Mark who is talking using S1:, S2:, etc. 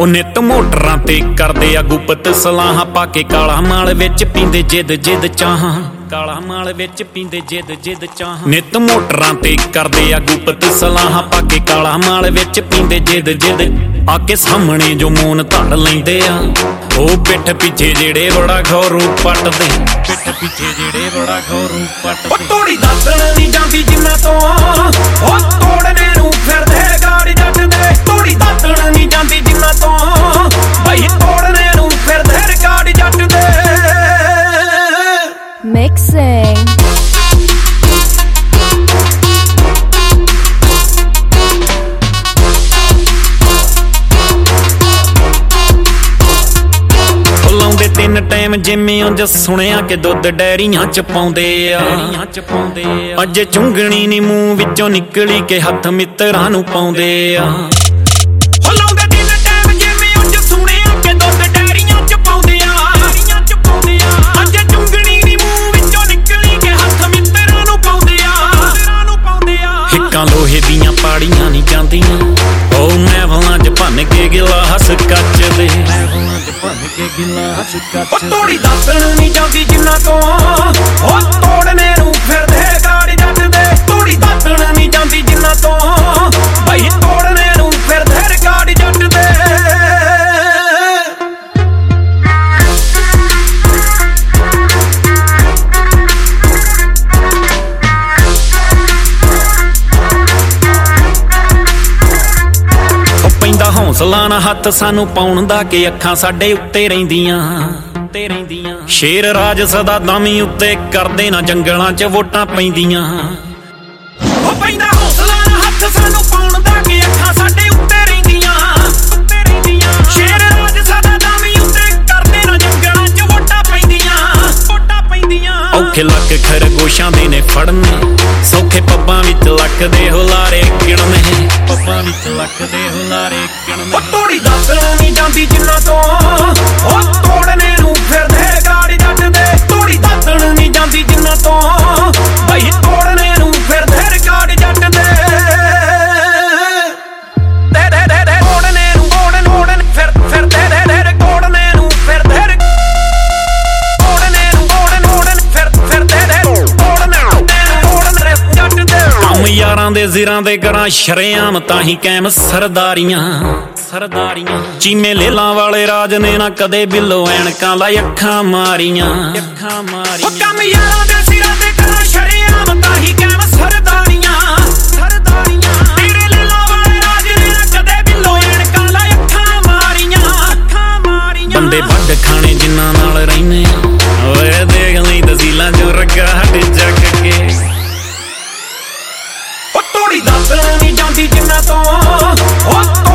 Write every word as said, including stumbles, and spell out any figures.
S1: ਉਹ ਨਿੱਤ ਮੋਟਰਾਂ ਤੇ ਕਰਦੇ ਆ ਗੁਪਤ ਸਲਾਹਾਂ ਪਾ ਕੇ ਕਾਲਾ ਮਾਲ ਵਿੱਚ ਪੀਂਦੇ ਜਿੱਦ ਜਿੱਦ ਚਾਹਾਂ ਕਾਲਾ ਮਾਲ ਵਿੱਚ ਪੀਂਦੇ ਜਿੱਦ ਜਿੱਦ ਚਾਹਾਂ ਨਿੱਤ ਮੋਟਰਾਂ ਤੇ ਕਰਦੇ ਆ ਗੁਪਤ ਸਲਾਹਾਂ ਪਾ ਕੇ ਕਾਲਾ ਮਾਲ ਵਿੱਚ ਪੀਂਦੇ ਜਿੱਦ ਜਿੱਦ ਆ ਕੇ ਸਾਹਮਣੇ ਜੋ ਮੂਨ ਧੜ ਲੈਂਦੇ ਆ ਉਹ ਪਿੱਠ ਪਿੱਛੇ ਜਿਹੜੇ ਬੜਾ ਖੌਰੂ ਪੱਟਦੇ ਪਿੱਠ ਪਿੱਛੇ ਜਿਹੜੇ ਬੜਾ ਖੌਰੂ ਪੱਟਦੇ ਉਹ ਤੋੜੀ ਦੱਸਣ ਨਹੀਂ ਜਾਂਦੀ ਜਿੰਨਾ ਤੋਂ ਉਹ ਤੋੜਨੇ ਨੂੰ ਫਿਰਦੇ ਗਾੜੀ ਜੱਟ ਦੇ ਤੋੜੀ ਦੱਸਣ ਨਹੀਂ ਜਾਂਦੀ ਜਿੰਨਾ ਤੋਂ ਬਈ ਤੋੜਨੇ ਨੂੰ ਫਿਰਦੇ ਗਾੜੀ ਜੱਟ ਦੇ
S2: Mixing
S1: ਲਾਉਂਦੇ ਤਿੰਨ ਟਾਈਮ ਜਿਵੇਂ ਉਂਝ ਸੁਣਿਆ ਕਿ ਦੁੱਧ ਡੈਰੀਆਂ ਚ ਪਾਉਂਦੇ ਆ ਅੱਜ ਚੁੰਗਣੀ ਨੀ ਮੂੰਹ ਵਿੱਚੋਂ ਨਿਕਲੀ ਕਿ ਹੱਥ ਮਿੱਤਰਾਂ ਨੂੰ ਪਾਉਂਦੇ ਆ ਲਾਉਂਦੇ ਤਿੰਨ ਟਾਈਮ ਜਿਵੇਂ ਉਂਝ ਸੁਣਿਆ ਕਿ ਦੁੱਧ ਡੈਰੀਆਂ ਚ ਪਾਉਂਦੇ ਆ ਅੱਜ ਚੁੰਗਣੀ ਨੀ ਮੂੰਹ ਵਿੱਚੋਂ ਨਿਕਲੀ ਕਿ ਹੱਥ ਮਿੱਤਰਾਂ ਨੂੰ ਪਾਉਂਦੇ ਆ ਹਿੱਕਾਂ ਲੋਹੇ ਦੀਆਂ ਪਾੜੀਆਂ ਨਹੀਂ ਜਾਂਦੀਆਂ ਉਹ ਮਹਿਫਲਾਂ ਚ ਭੰਨ ਕੇ ਗਿਲਾਸ ਕੱਚ ਦੇ ਭੰਨ ਕੇ ਗਿਲਾਸ ਕੱਚ ਉਹ ਤੋੜੀ ਦੱਸਣ ਨਹੀਂ ਜਾਂਦੀ ਜਿੰਨਾ ਤੋਂ ਉਹ ਤੋੜਨੇ ਨੂੰ ਫਿਰਦੇ ਗਾੜੀ ਜੱਟ ਦੇ ਤੋੜੀ ਦੱਸਣ ਨਹੀਂ ਜਾਂਦੀ ਜਿੰਨਾ ਤੋਂ ਬਈ ਤੋੜਨੇ ਨੂੰ ਫਿਰਦੇ ਗਾੜੀ ਜੱਟ ਦੇ ਪੈਂਦਾ ਹੌਸਲਾ ਨਾ ਹੱਥ ਸਾਨੂੰ ਪਾਉਣ ਦਾ ਕਿ ਅੱਖਾਂ ਸਾਡੇ ਉੱਤੇ ਰਹਿੰਦੀਆਂ ਉੱਤੇ ਰਹਿੰਦੀਆਂ ਸ਼ੇਰ ਰਾਜ ਸਦਾ ਦਾਮੀ ਉੱਤੇ ਕਰਦੇ ਨਾ ਜੰਗਲਾਂ 'ਚ ਵੋਟਾਂ ਪੈਂਦੀਆਂ ਉਹ ਪੈਂਦਾ ਹੌਸਲਾ ਨਾ ਹੱਥ ਸਾਨੂੰ ਪਾਉਣ ਦਾ ਕਿ ਅੱਖਾਂ ਸਾਡੇ ਉੱਤੇ ਰਹਿੰਦੀਆਂ ਉੱਤੇ ਰਹਿੰਦੀਆਂ ਸ਼ੇਰ ਰਾਜ ਸਦਾ ਦਾਮੀ ਉੱਤੇ ਕਰਦੇ ਨਾ ਜੰਗਲਾਂ 'ਚ ਵੋਟਾਂ ਪੈਂਦੀਆਂ ਵੋਟਾਂ ਪੈਂਦੀਆਂ ਔਖੇ ਲੱਕ ਖਰਗੋਸ਼ਾਂ ਦੇ ਨੇ ਫੜਨੇ ਸੌਖੇ ਪੱਬਾਂ ਵਿੱਚ ਲੱਕ ਦੇ ਹੁਲਾਰੇ ਗਿਣਨੇ ਪੱਬਾਂ ਵਿੱਚ ਲੱਕ ਦੇ ਹੁਲਾਰੇ ਗਿਣਨੇ ਉਹ ਤੋੜੀ ਦੱਸਣ ਨਹੀਂ ਜਾਂਦੀ ਜਿੰਨਾ ਤੋਂ ਉਹ ਤੋੜਨੇ ਨੂੰ ਫਿਰਦੇ ਗਾੜੀ ਜੱਟ ਦੇ ਤੋੜੀ ਦੱਸਣ ਨਹੀਂ ਜਾਂਦੀ ਜਿੰਨਾ ਤੋਂ ਬਈ ਤੋੜਨੇ ਨੂੰ ਫਿਰਦੇ ਗਾੜੀ ਜੱਟ ਦੇ ਦੇ ਦੇ ਦੇ ਦੇ ਤੋੜਨੇ ਨੂੰ ਤੋੜਨ ਤੋੜਨ ਫਿਰ ਫਿਰਦੇ ਦੇ ਦੇ ਤੋੜਨੇ ਨੂੰ ਫਿਰਦੇ ਤੋੜਨੇ ਨੂੰ ਤੋੜਨ ਤੋੜਨ ਫਿਰ ਫਿਰਦੇ ਦੇ ਤੋੜਨੇ ਤੋੜਨ ਜੱਟ ਦੇ ਕੰਮ ਯਾਰਾਂ ਦੇ ਜ਼ਿਰਾਂ ਦੇ ਕਰਾਂ ਸ਼ਰੇਆਮ ਤਾਂ ਹੀ ਕੈਮ ਸਰਦਾਰੀਆਂ ਸਰਦਾਰੀਆਂ ਚੀਮੇ ਲੇਲਾਂ ਵਾਲੇ ਰਾਜ ਨੇ ਨਾ ਕਦੇ ਬਿੱਲੋ ਐਨਕਾਂ ਲਾਈ ਅੱਖਾਂ ਮਾਰੀਆਂ ਅੱਖਾਂ ਮਾਰੀਆਂ ਉਹ ਕੰਮ ਯਾਰਾਂ ਦੇ ਸਿਰਾਂ ਤੇ ਕਰਾਂ ਸ਼ਰੇਆਮ ਤਾਂ ਹੀ ਕੈਮ ਸਰਦਾਰੀਆਂ ਸਰਦਾਰੀਆਂ ਤੇਰੇ ਲੇਲਾਂ ਵਾਲੇ ਰਾਜ ਨੇ ਨਾ ਕਦੇ ਬਿੱਲੋ ਐਨਕਾਂ ਲਾਈ ਅੱਖਾਂ ਮਾਰੀਆਂ ਅੱਖਾਂ ਮਾਰੀਆਂ ਬੰਦੇ ਵੱਡ ਖਾਣੇ ਜਿਨ੍ਹਾਂ ਨਾਲ ਰਹਿੰਦੇ ਓਏ ਦੇਖ ਲਈ ਤਸੀਲਾਂ ਜੋ ਰੱਗਾ ਹੱਟ ਜੱਗ ਕੇ ਤੋੜੀ ਦੱਸਣ ਨਹੀਂ ਜਾਂਦੀ ਜਿੰਨਾ ਤੋਂ ਉਹ